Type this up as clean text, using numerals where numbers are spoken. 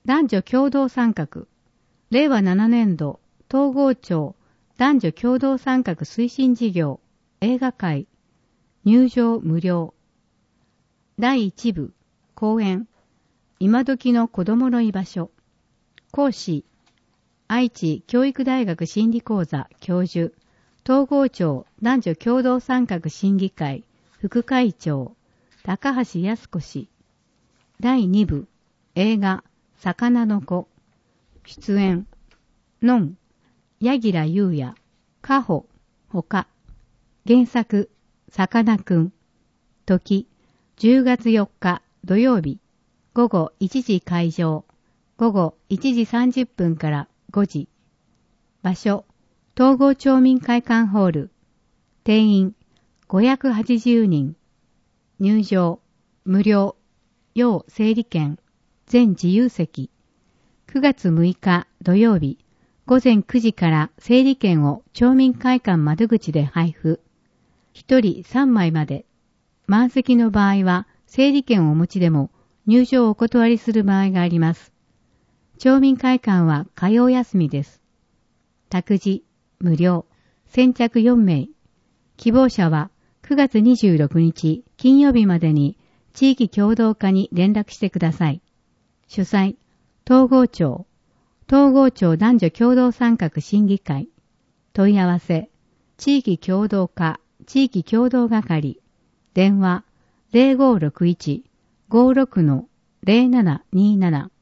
男女共同参画。令和7年度、東郷町男女共同参画推進事業、映画会、入場無料。第1部、講演、今時の子供の居場所。講師、愛知教育大学心理講座教授、東郷町男女共同参画審議会副会長、高橋康子氏。第2部、映画、魚の子。出演、のん、柳楽優也、かほ、ほか。原作、さかなクン。時、10月4日土曜日、午後1時開場。午後1時30分から5時。場所、東郷町民会館ホール。定員、580人。入場、無料。要整理券。全自由席。9月6日土曜日、午前9時から整理券を町民会館窓口で配布。1人3枚まで。満席の場合は整理券をお持ちでも入場をお断りする場合があります。町民会館は火曜休みです。託児、無料。先着4名。希望者は9月26日金曜日までに地域協同課に連絡してください。主催、東郷町男女共同参画審議会。問い合わせ、地域協同課、地域協同係。電話、0561-56-0727。